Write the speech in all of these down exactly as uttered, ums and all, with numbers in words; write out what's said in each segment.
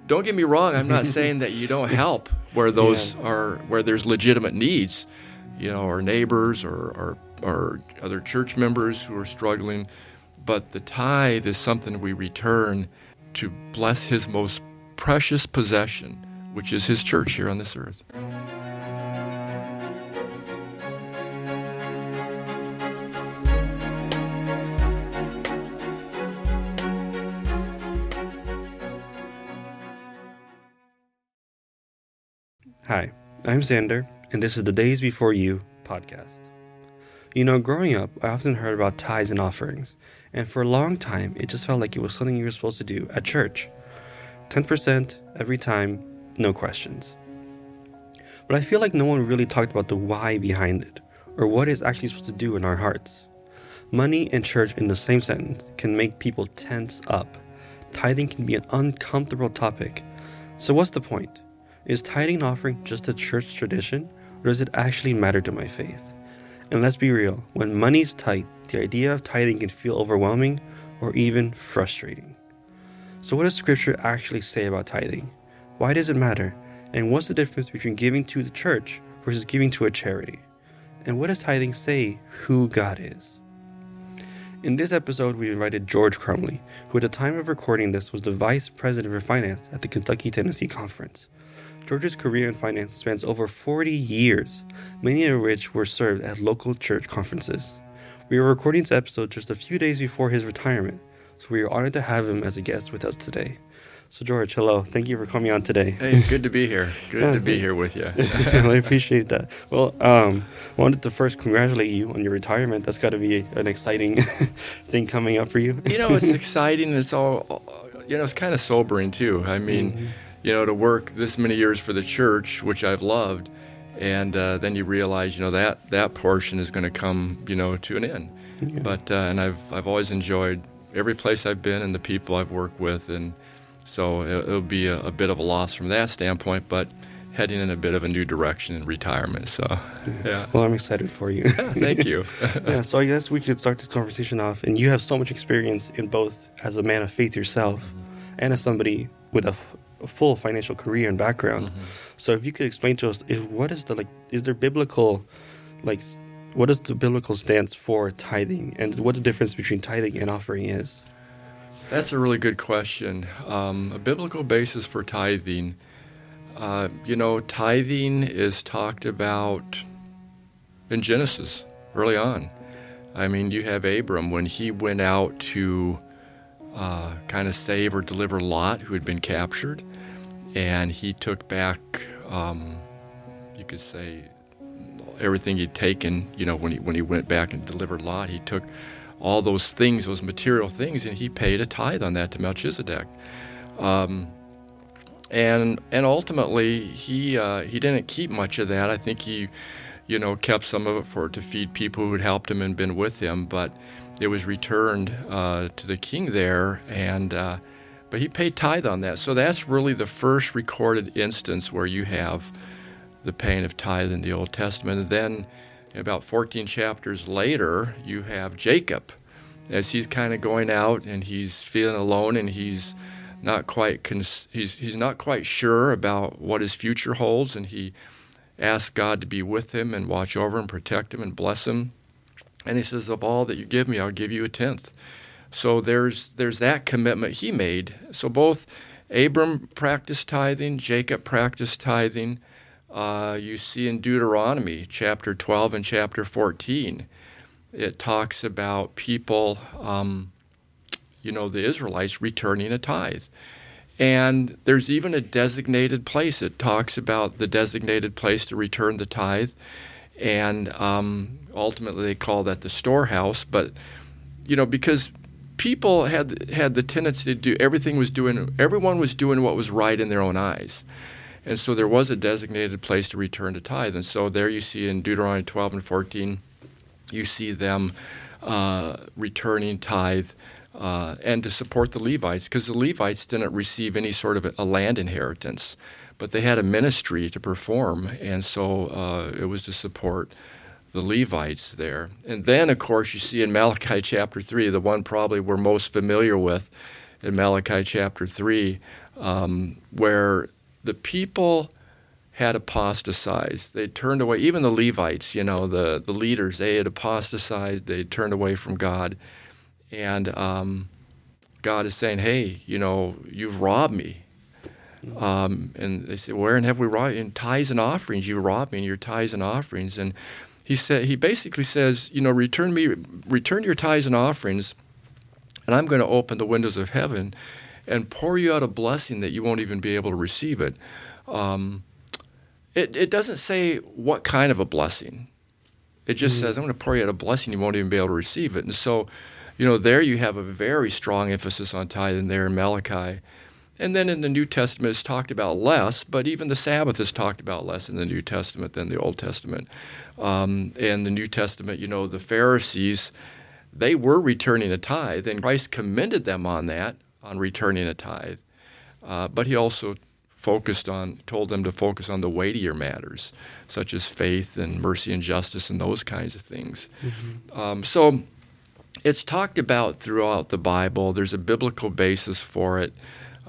don't get me wrong. I'm not saying that you don't help where those Yeah. are where there's legitimate needs, you know, or neighbors or, or or other church members who are struggling. But the tithe is something we return to bless His most precious possession, which is His church here on this earth. Hi, I'm Xander, and this is the Days Before You podcast. You know, growing up, I often heard about tithes and offerings, and for a long time, it just felt like it was something you were supposed to do at church. ten percent every time, no questions. But I feel like no one really talked about the why behind it, or what it's actually supposed to do in our hearts. Money and church in the same sentence can make people tense up. Tithing can be an uncomfortable topic. So what's the point? Is tithing and offering just a church tradition, or does it actually matter to my faith? And let's be real, when money's tight, the idea of tithing can feel overwhelming or even frustrating. So what does Scripture actually say about tithing? Why does it matter? And what's the difference between giving to the church versus giving to a charity? And what does tithing say who God is? In this episode, we invited George Crumley, who at the time of recording this was the Vice President for Finance at the Kentucky-Tennessee Conference. George's career in finance spans over forty years, many of which were served at local church conferences. We are recording this episode just a few days before his retirement, so we are honored to have him as a guest with us today. So George, hello. Thank you for coming on today. Hey, good to be here. Good Yeah, to be here with you. Well, I appreciate that. Well, um, wanted to first congratulate you on your retirement. That's got to be an exciting thing coming up for you. You know, it's exciting. It's all, you know, it's kind of sobering too. I mean, mm-hmm. you know, to work this many years for the church, which I've loved, and uh, then you realize, you know, that that portion is going to come, you know, to an end. Yeah. But uh, and I've I've always enjoyed every place I've been and the people I've worked with, and so it, it'll be a, a bit of a loss from that standpoint, but heading in a bit of a new direction in retirement. So, yeah. Well, I'm excited for you. Yeah, thank you. Yeah, so I guess we could start this conversation off, and you have so much experience in both as a man of faith yourself mm-hmm. and as somebody with a a full financial career and background. Mm-hmm. So if you could explain to us, if, what is the, like, is there biblical, like, what is the biblical stance for tithing, and what the difference between tithing and offering is? That's a really good question. Um, a biblical basis for tithing, uh, you know, tithing is talked about in Genesis early on. I mean, you have Abram when he went out to Uh, kind of save or deliver Lot, who had been captured, and he took back, um, you could say, everything he'd taken. You know, when he when he went back and delivered Lot, he took all those things, those material things, and he paid a tithe on that to Melchizedek. Um, and and ultimately, he uh, he didn't keep much of that. I think he, you know, kept some of it for to feed people who had helped him and been with him, but it was returned uh, to the king there, and uh, but he paid tithe on that. So that's really the first recorded instance where you have the paying of tithe in the Old Testament. And then about fourteen chapters later, you have Jacob, as he's kind of going out and he's feeling alone, and he's not quite cons- he's he's not quite sure about what his future holds, and he asks God to be with him and watch over him, protect him, and bless him. And he says, of all that you give me, I'll give you a tenth. So there's there's that commitment he made. So both Abram practiced tithing, Jacob practiced tithing. Uh, you see in Deuteronomy chapter twelve and chapter fourteen, it talks about people, um, you know, the Israelites returning a tithe. And there's even a designated place. It talks about the designated place to return the tithe. And um, ultimately they call that the storehouse. But, you know, because people had had the tendency to do, everything was doing, everyone was doing what was right in their own eyes. And so there was a designated place to return to tithe. And so there you see in Deuteronomy twelve and fourteen, you see them uh, returning tithe uh, and to support the Levites, because the Levites didn't receive any sort of a, a land inheritance, but they had a ministry to perform, and so uh, it was to support the Levites there. And then, of course, you see in Malachi chapter three, the one probably we're most familiar with, in Malachi chapter three, um, where the people had apostatized. They turned away. Even the Levites, you know, the, the leaders, they had apostatized. They turned away from God. And um, God is saying, hey, you know, you've robbed me. Um, and they say, wherein have we robbed you? In tithes and offerings, you robbed me in your tithes and offerings. And he said, he basically says, you know, return me, return your tithes and offerings, and I'm going to open the windows of heaven and pour you out a blessing that you won't even be able to receive it. Um, it, it doesn't say what kind of a blessing. It just mm-hmm. says, I'm going to pour you out a blessing, you won't even be able to receive it. And so, you know, there you have a very strong emphasis on tithing there in Malachi. And then in the New Testament, it's talked about less, but even the Sabbath is talked about less in the New Testament than the Old Testament. Um, and the New Testament, you know, the Pharisees, they were returning a tithe, and Christ commended them on that, on returning a tithe. Uh, but he also focused on, told them to focus on the weightier matters, such as faith and mercy and justice and those kinds of things. Mm-hmm. Um, so it's talked about throughout the Bible. There's a biblical basis for it.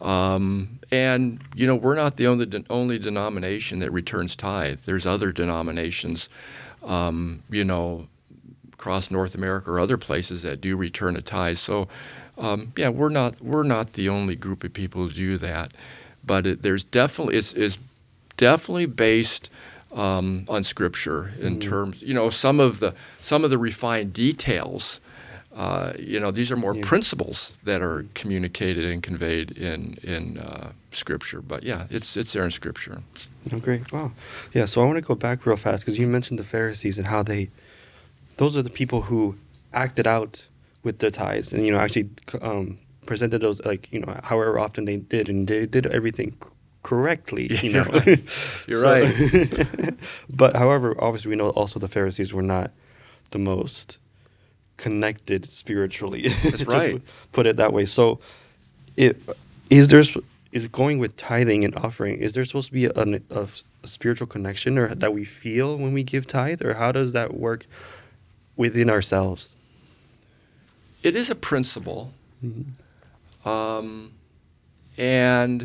Um, and, you know, we're not the only, de- only denomination that returns tithe. There's other denominations, um, you know, across North America or other places that do return a tithe. So, um, yeah, we're not we're not the only group of people who do that. But it, there's definitely it's, it's definitely based um, on Scripture in mm. terms, you know, some of the some of the refined details. Uh, you know, these are more yeah. principles that are communicated and conveyed in in uh, Scripture. But yeah, it's it's there in Scripture. Oh, great! Wow, yeah. So I want to go back real fast because you mentioned the Pharisees and how they, those are the people who acted out with the tithes and you know actually um, presented those like you know however often they did and they did everything c- correctly. You know, you're right. You're right. But however, obviously we know also the Pharisees were not the most connected spiritually. That's right. Put it that way. So, it, is there is going with tithing and offering? Is there supposed to be a, a, a spiritual connection, or that we feel when we give tithe, or how does that work within ourselves? It is a principle, mm-hmm. um, and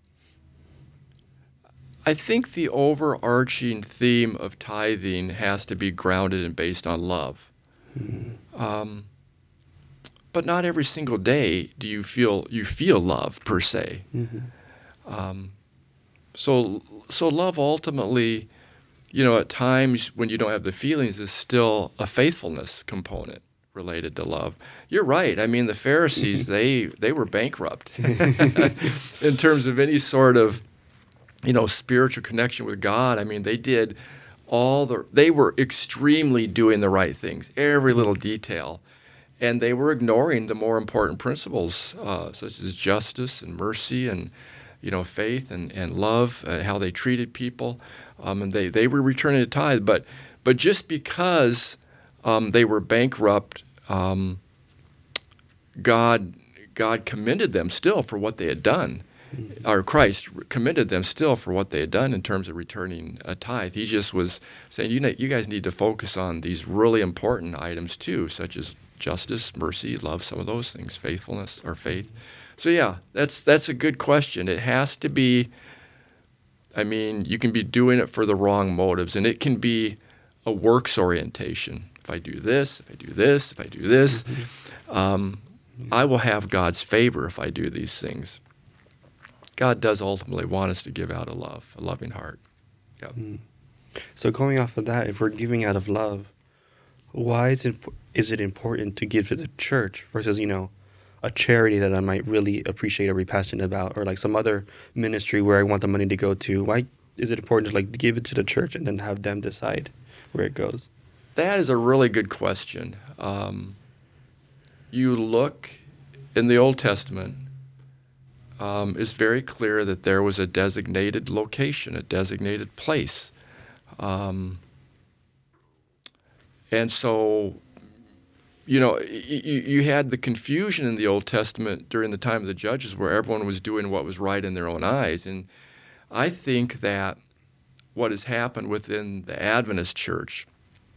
I think the overarching theme of tithing has to be grounded and based on love. Mm-hmm. Um, but not every single day do you feel you feel love per se. Mm-hmm. Um, so so love ultimately, you know, at times when you don't have the feelings, is still a faithfulness component related to love. You're right. I mean, the Pharisees they they were bankrupt in terms of any sort of you know spiritual connection with God. I mean, they did. All the they were extremely doing the right things, every little detail, and they were ignoring the more important principles, uh, such as justice and mercy and you know faith and and love, uh, how they treated people, um, and they, they were returning a tithe. But but just because um, they were bankrupt, um, God God commended them still for what they had done. Or Christ commended them still for what they had done in terms of returning a tithe. He just was saying, you know, you guys need to focus on these really important items too, such as justice, mercy, love, some of those things, faithfulness or faith. So yeah, that's that's a good question. It has to be, I mean, you can be doing it for the wrong motives, and it can be a works orientation. If I do this, if I do this, if I do this, mm-hmm. um, I will have God's favor if I do these things. God does ultimately want us to give out of love, a loving heart. Yep. Mm. So going off of that, if we're giving out of love, why is it is it important to give to the church versus, you know, a charity that I might really appreciate or be passionate about, or like some other ministry where I want the money to go to? Why is it important to like give it to the church and then have them decide where it goes? That is a really good question. Um, you look in the Old Testament, Um, it's very clear that there was a designated location, a designated place. Um, and so, you know, you, you had the confusion in the Old Testament during the time of the Judges where everyone was doing what was right in their own eyes. And I think that what has happened within the Adventist church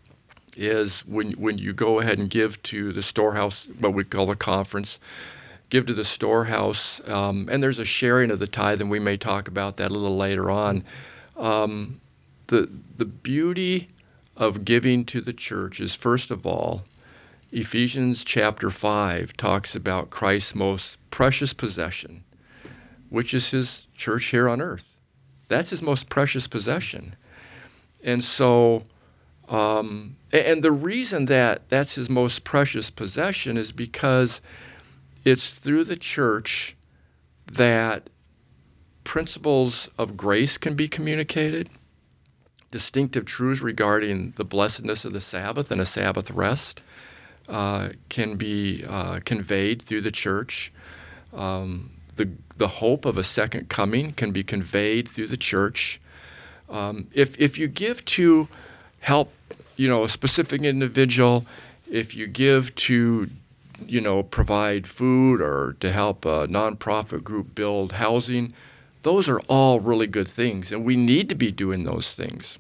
is when when you go ahead and give to the storehouse, what we call a conference, give to the storehouse, um, and there's a sharing of the tithe, and we may talk about that a little later on. Um, the the beauty of giving to the church is, first of all, Ephesians chapter five talks about Christ's most precious possession, which is his church here on earth. That's his most precious possession. And so, um, and the reason that that's his most precious possession is because it's through the church that principles of grace can be communicated, distinctive truths regarding the blessedness of the Sabbath and a Sabbath rest uh, can be uh, conveyed through the church. Um, the the hope of a second coming can be conveyed through the church. Um, if if you give to help, you know, a specific individual, if you give to, you know, provide food or to help a nonprofit group build housing, those are all really good things, and we need to be doing those things.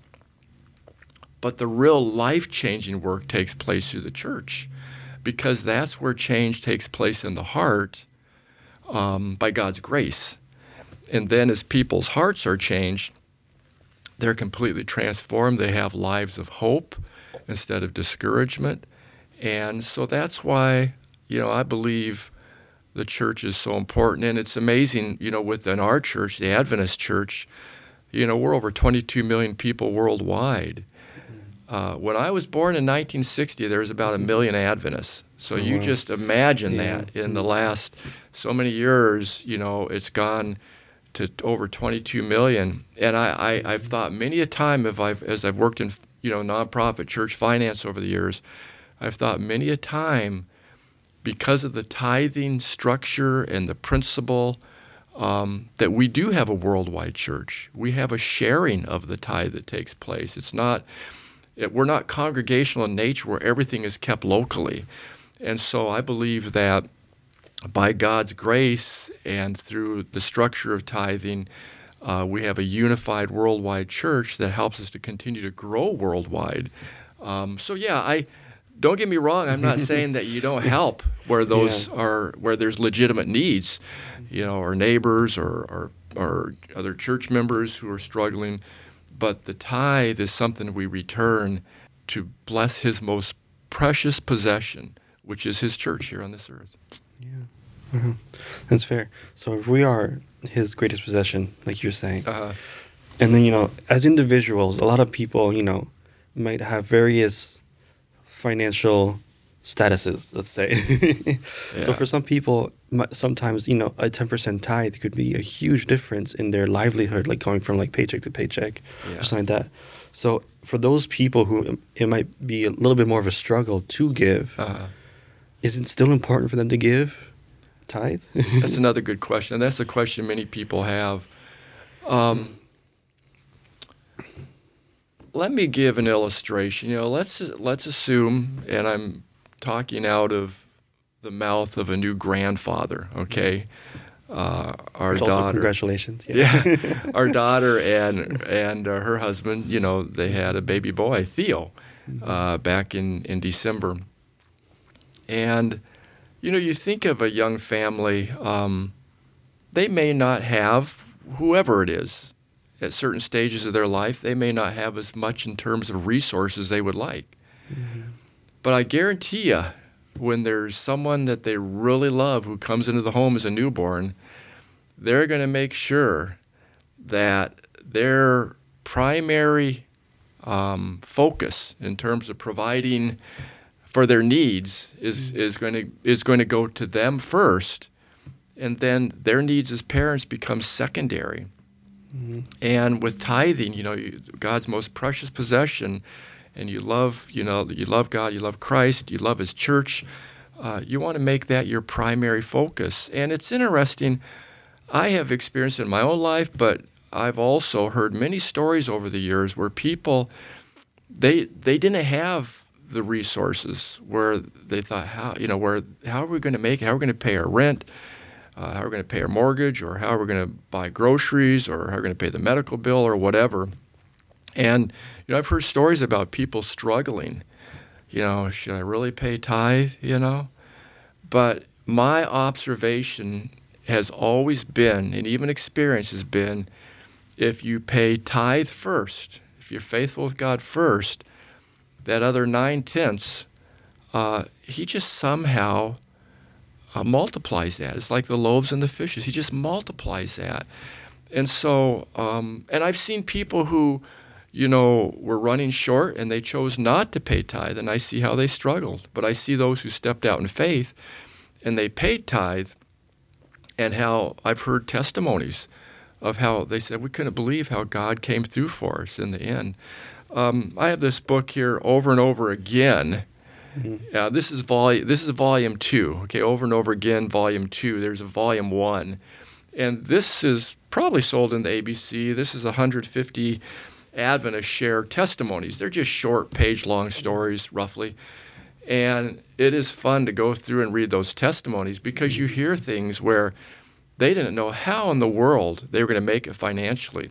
But the real life-changing work takes place through the church, because that's where change takes place in the heart um, by God's grace. And then as people's hearts are changed, they're completely transformed. They have lives of hope instead of discouragement. And so that's why, you know, I believe the church is so important. And it's amazing, you know, within our church, the Adventist church, you know, we're over twenty-two million people worldwide. Uh, when I was born in nineteen sixty, there was about a million Adventists. So Oh, you wow. just imagine Yeah. that in the last so many years, you know, it's gone to over twenty-two million. And I, I, I've thought many a time, if I've, as I've worked in, you know, nonprofit church finance over the years, I've thought many a time, because of the tithing structure and the principle, um, that we do have a worldwide church. We have a sharing of the tithe that takes place. It's not, it, we're not congregational in nature where everything is kept locally. And so I believe that by God's grace and through the structure of tithing, uh, we have a unified worldwide church that helps us to continue to grow worldwide. Um, so yeah, I don't get me wrong. I'm not saying that you don't help where those Yeah. are where there's legitimate needs, you know, or neighbors or, or or other church members who are struggling. But the tithe is something we return to bless His most precious possession, which is His church here on this earth. Yeah. Uh-huh. That's fair. So if we are his greatest possession, like you're saying, Uh, and then, you know, as individuals, a lot of people, you know, might have various financial statuses, let's say. So Yeah. for some people, mi- sometimes, you know, a ten percent tithe could be a huge difference in their livelihood, like going from like paycheck to paycheck Yeah. or something like that. So for those people who um, it might be a little bit more of a struggle to give, uh, is it still important for them to give tithe? That's another good question, and that's a question many people have. Um, let me give an illustration. You know, let's let's assume, and I'm talking out of the mouth of a new grandfather. Okay, uh, our Which also daughter. congratulations. Yeah, our daughter and and uh, her husband. You know, they had a baby boy, Theo, uh, back in in December, and. You know, you think of a young family, um, they may not have, whoever it is, at certain stages of their life, they may not have as much in terms of resources they would like. Mm-hmm. But I guarantee you, when there's someone that they really love who comes into the home as a newborn, they're going to make sure that their primary um, focus in terms of providing for their needs is, is going to is going to go to them first, and then their needs as parents become secondary. Mm-hmm. And with tithing, you know, you, God's most precious possession, and you love, you know, you love God, you love Christ, you love His church. Uh, you want to make that your primary focus. And it's interesting. I have experienced it in my own life, but I've also heard many stories over the years where people they they didn't have the resources, where they thought, how you know, where how are we going to make it? How are we going to pay our rent? Uh, how are we going to pay our mortgage? Or how are we going to buy groceries? Or how are we going to pay the medical bill? Or whatever. And you know, I've heard stories about people struggling. You know, should I really pay tithe? You know, but my observation has always been, and even experience has been, if you pay tithe first, if you're faithful with God first, that other nine-tenths, uh, he just somehow uh, multiplies that. It's like the loaves and the fishes. He just multiplies that. And so, um, and I've seen people who, you know, were running short and they chose not to pay tithe, and I see how they struggled. But I see those who stepped out in faith and they paid tithe, and how I've heard testimonies of how they said, we couldn't believe how God came through for us in the end. Um, I have this book here, Over and Over Again. Mm-hmm. Uh, this is volume. This is volume two. Okay, Over and Over Again, volume two. There's a volume one, and this is probably sold in the A B C. This is one hundred fifty Adventist shared testimonies. They're just short, page-long stories, roughly. And it is fun to go through and read those testimonies, because you hear things where they didn't know how in the world they were going to make it financially.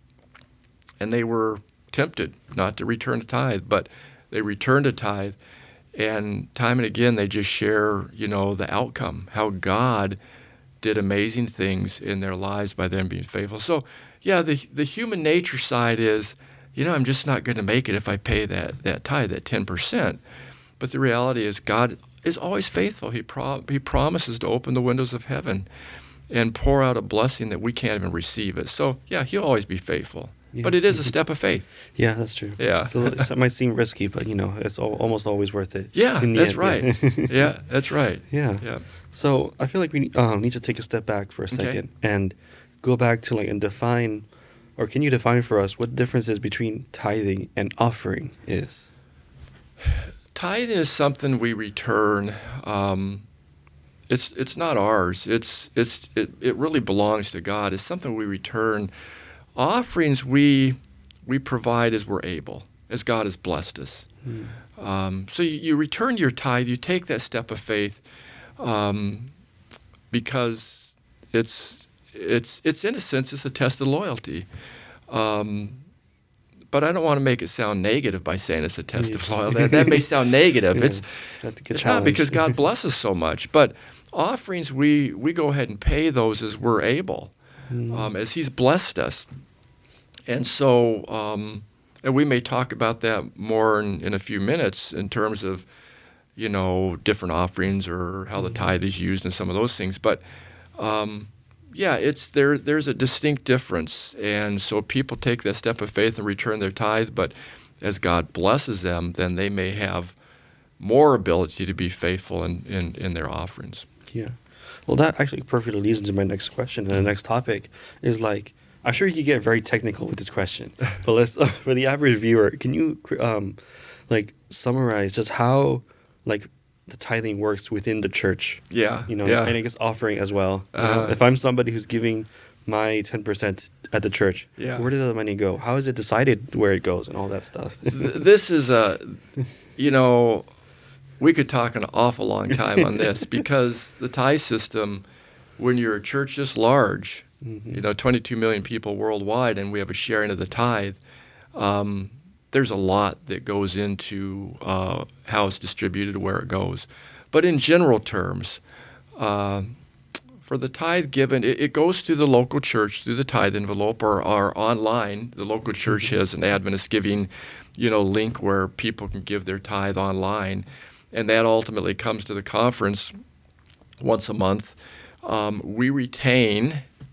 And they were tempted not to return a tithe, but they returned a tithe. And time and again, they just share, you know, the outcome, how God did amazing things in their lives by them being faithful. So, yeah, the the human nature side is, you know, I'm just not going to make it if I pay that, that tithe, that ten percent. But the reality is God is always faithful. He pro- He promises to open the windows of heaven and pour out a blessing that we can't even receive it. So, yeah, he'll always be faithful. Yeah. But it is a step of faith. Yeah, that's true. Yeah. So it might seem risky, but, you know, it's al- almost always worth it. Yeah, that's end. right. Yeah. yeah, that's right. Yeah. Yeah. So I feel like we um, need to take a step back for a second Okay. and go back to, like, and define, or can you define for us what the difference is between tithing and offering is? Tithe is something we return. Um, it's it's not ours. It's it's it, it really belongs to God. It's something we return. Offerings we we provide as we're able, as God has blessed us. Mm. Um, so you, you return your tithe. You take that step of faith, um, because it's it's it's in a sense it's a test of loyalty. Um, But I don't want to make it sound negative by saying it's a test of loyalty. That, that may sound negative. Yeah, it's it's not because God blesses so much. But offerings, we, we go ahead and pay those as we're able, mm. um, as he's blessed us. And so, um, and we may talk about that more in, in a few minutes in terms of, you know, different offerings or how mm. the tithe is used and some of those things. But um Yeah, it's there. There's a distinct difference, and so people take that step of faith and return their tithe. But as God blesses them, then they may have more ability to be faithful in, in, in their offerings. Yeah, well, that actually perfectly leads into my next question, and the next topic is, like, I'm sure you could get very technical with this question, but let's uh, for the average viewer, can you um, like summarize just how, like, the tithing works within the church? Yeah, you know, yeah. and I guess offering as well. Uh, you know, if I'm somebody who's giving my ten percent at the church, yeah. where does that money go? How is it decided where it goes and all that stuff? This is a, you know, we could talk an awful long time on this, because the tithe system, when you're a church this large, mm-hmm. you know, twenty-two million people worldwide, and we have a sharing of the tithe, um, there's a lot that goes into uh, how it's distributed, where it goes. But in general terms, uh, for the tithe given, it, it goes to the local church through the tithe envelope, or, or online. The local church has an Adventist giving, you know, link where people can give their tithe online, and that ultimately comes to the conference once a month. Um, we retain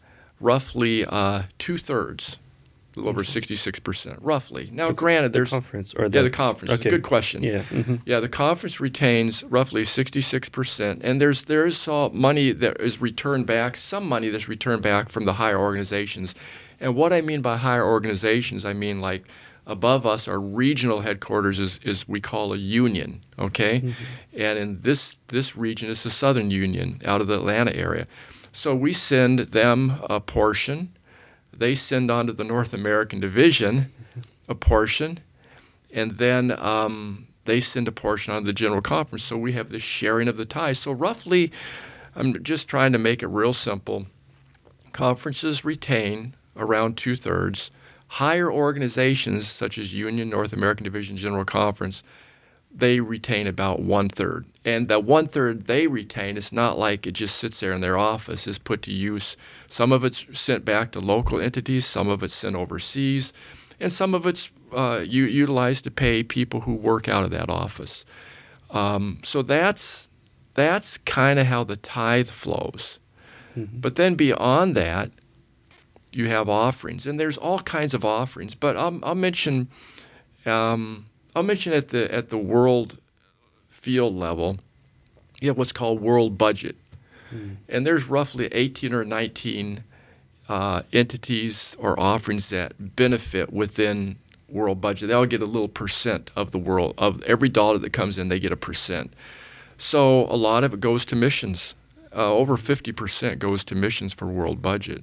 roughly uh, two-thirds. A little over sixty-six percent, roughly. Now, the, granted, the there's conference or the, yeah, the conference. Okay. Good question. Yeah, mm-hmm. yeah. The conference retains roughly sixty-six percent, and there's there is uh, money that is returned back. Some money that's returned back from the higher organizations, and what I mean by higher organizations, I mean like above us, our regional headquarters is is we call a union. Okay, mm-hmm. and in this this region is the Southern Union out of the Atlanta area, so we send them a portion. They send on to the North American Division a portion, and then um, they send a portion on to the General Conference. So we have this sharing of the tithe. So roughly, I'm just trying to make it real simple. Conferences retain around two-thirds. Higher organizations, such as Union, North American Division, General Conference, they retain about one-third. And that one-third they retain, it's not like it just sits there in their office. It's put to use. Some of it's sent back to local entities, some of it's sent overseas, and some of it's uh, u- utilized to pay people who work out of that office. Um, so that's that's kind of how the tithe flows. Mm-hmm. But then beyond that, you have offerings, and there's all kinds of offerings. But I'll, I'll mention, um, I'll mention at the at the world field level, you have what's called world budget, mm. and there's roughly eighteen or nineteen uh, entities or offerings that benefit within world budget. They all get a little percent of the world of every dollar that comes in. They get a percent. So a lot of it goes to missions. Uh, over fifty percent goes to missions for world budget.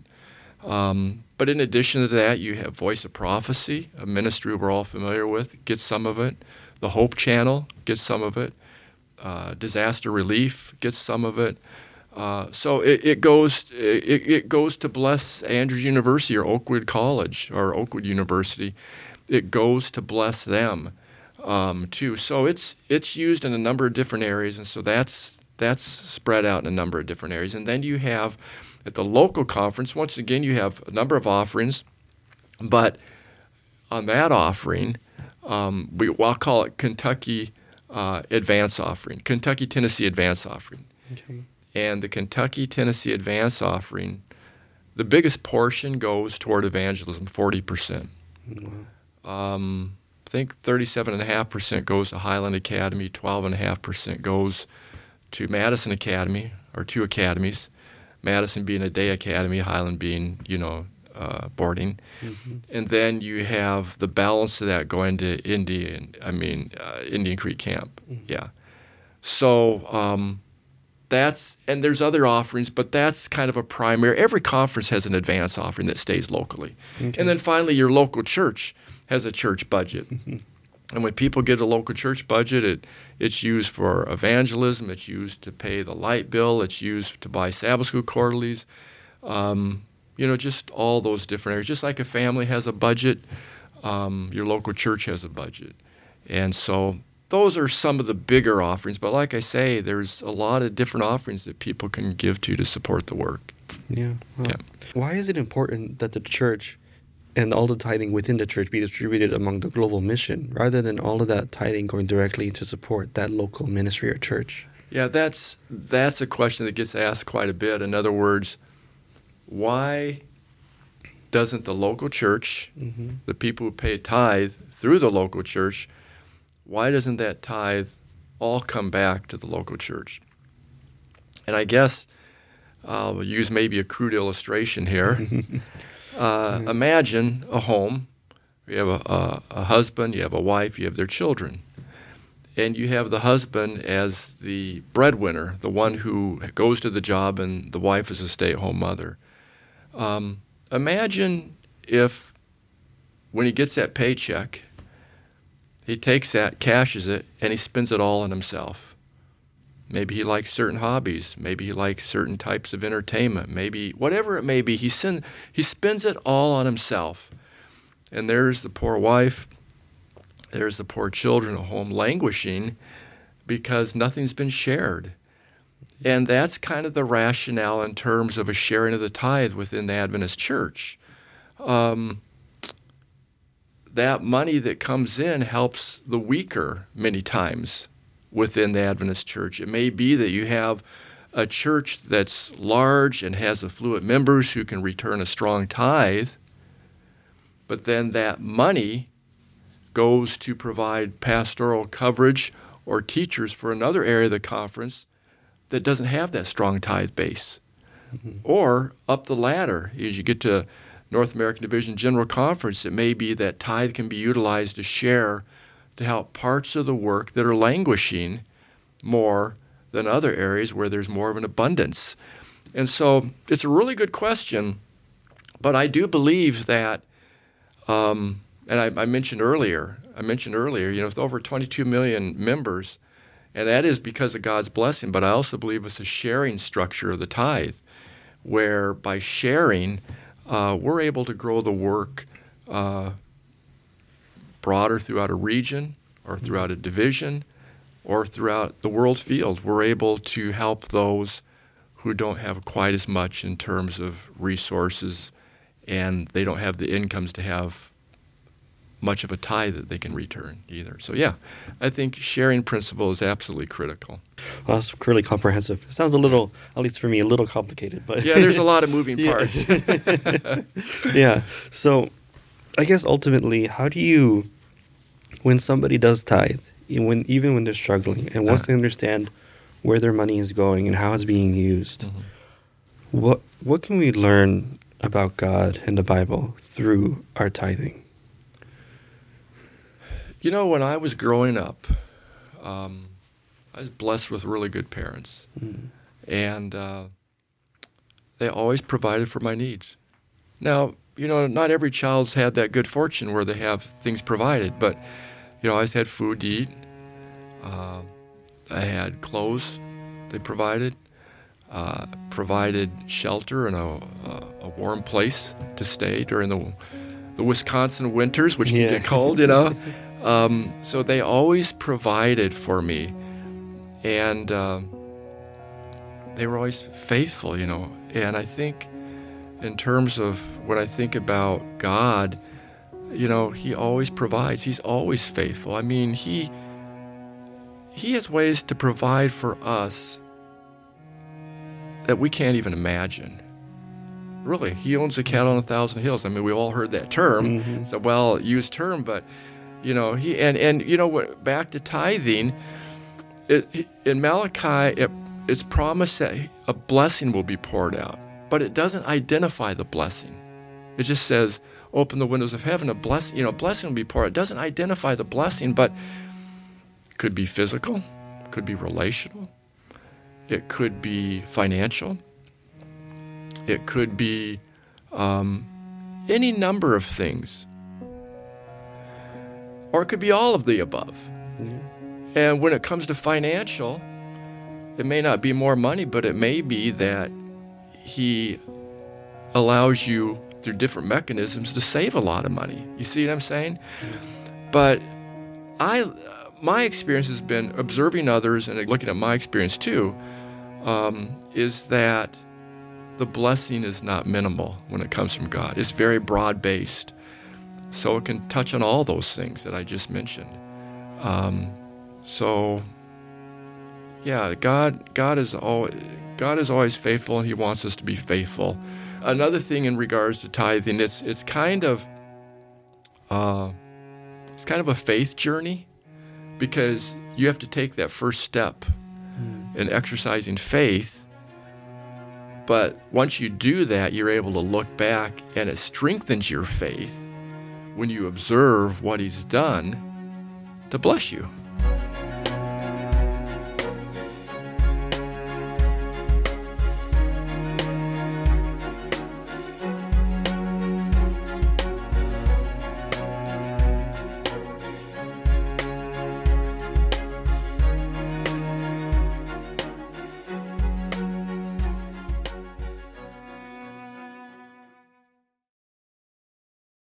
Um, but in addition to that, you have Voice of Prophecy, a ministry we're all familiar with, gets some of it. The Hope Channel gets some of it. Uh, disaster relief gets some of it. Uh, so it, it goes it, it goes to bless Andrews University or Oakwood College or Oakwood University. It goes to bless them um, too. So it's it's used in a number of different areas, and so that's that's spread out in a number of different areas. And then you have at the local conference, once again, you have a number of offerings, but on that offering, um, we well, I'll call it Kentucky uh, Advance Offering, Kentucky Tennessee Advance Offering. Okay. And the Kentucky Tennessee Advance Offering, the biggest portion goes toward evangelism, forty percent. Wow. Um, I think thirty-seven point five percent goes to Highland Academy, twelve point five percent goes to Madison Academy, or two academies, Madison being a day academy, Highland being, you know, uh, boarding. Mm-hmm. And then you have the balance of that going to Indian, I mean, uh, Indian Creek Camp. Mm-hmm. Yeah. So um, that's, and there's other offerings, but that's kind of a primary. Every conference has an advance offering that stays locally. Okay. And then finally, your local church has a church budget. Mm-hmm. And when people get a local church budget, it it's used for evangelism, it's used to pay the light bill, it's used to buy Sabbath school quarterlies, um, you know, just all those different areas. Just like a family has a budget, um, your local church has a budget. And so those are some of the bigger offerings. But like I say, there's a lot of different offerings that people can give to to support the work. Yeah. Well, yeah. Why is it important that the church and all the tithing within the church be distributed among the global mission, rather than all of that tithing going directly to support that local ministry or church? Yeah, that's that's a question that gets asked quite a bit. In other words, why doesn't the local church, mm-hmm. the people who pay tithe through the local church, why doesn't that tithe all come back to the local church? And I guess I'll use maybe a crude illustration here. Uh, mm-hmm. Imagine a home. You have a, a, a husband, you have a wife, you have their children. And you have the husband as the breadwinner, the one who goes to the job, and the wife is a stay-at-home mother. Um, imagine if when he gets that paycheck, he takes that, cashes it, and he spends it all on himself. Maybe he likes certain hobbies. Maybe he likes certain types of entertainment. Maybe whatever it may be, he send, he spends it all on himself. And there's the poor wife, there's the poor children at home languishing because nothing's been shared. And that's kind of the rationale in terms of a sharing of the tithe within the Adventist church. Um, that money that comes in helps the weaker many times within the Adventist church. It may be that you have a church that's large and has affluent members who can return a strong tithe, but then that money goes to provide pastoral coverage or teachers for another area of the conference that doesn't have that strong tithe base. Mm-hmm. Or up the ladder, as you get to North American Division General Conference, it may be that tithe can be utilized to share to help parts of the work that are languishing more than other areas where there's more of an abundance. And so it's a really good question, but I do believe that, um, and I, I mentioned earlier, I mentioned earlier, you know, with over twenty-two million members, and that is because of God's blessing, but I also believe it's a sharing structure of the tithe, where by sharing, uh, we're able to grow the work uh, broader throughout a region or throughout a division, or throughout the world field, we're able to help those who don't have quite as much in terms of resources, and they don't have the incomes to have much of a tithe that they can return either. So yeah, I think sharing principle is absolutely critical. Well, that's really comprehensive. It sounds a little, at least for me, a little complicated. But yeah, there's a lot of moving Yeah. parts. Yeah. So I guess ultimately, how do you, when somebody does tithe, when even when they're struggling and once Uh. they understand where their money is going and how it's being used, Mhm. what what can we learn about God and the Bible through our tithing? You know, when I was growing up, um, I was blessed with really good parents, Mm. and uh, they always provided for my needs. Now, you know, not every child's had that good fortune where they have things provided, but, you know, I always had food to eat. Uh, I had clothes they provided, uh, provided shelter and a, a, a warm place to stay during the, the Wisconsin winters, which can Yeah. get cold, you know. Um, so they always provided for me, and um, they were always faithful, you know. And I think in terms of when I think about God, you know, he always provides. He's always faithful. I mean, he he has ways to provide for us that we can't even imagine. Really, he owns a cattle on a thousand hills. I mean, we've all heard that term. Mhm. It's a well-used term, but you know, he and and you know what? Back to tithing, it, in Malachi, it, it's promised that a blessing will be poured out, but it doesn't identify the blessing. It just says, "Open the windows of heaven, a blessing, you know, blessing will be poured out." It doesn't identify the blessing, but it could be physical, could be relational, it could be financial, it could be um, any number of things. Or it could be all of the above. Yeah. And when it comes to financial, it may not be more money, but it may be that he allows you through different mechanisms to save a lot of money. You see what I'm saying? But I, my experience has been observing others and looking at my experience too, um, is that the blessing is not minimal when it comes from God. It's very broad-based. So it can touch on all those things that I just mentioned. Um, so, yeah, God, God is always, God is always faithful, and He wants us to be faithful. Another thing in regards to tithing, it's it's kind of, uh, it's kind of a faith journey, because you have to take that first step Mm. in exercising faith. But once you do that, you're able to look back, and it strengthens your faith when you observe what He's done to bless you.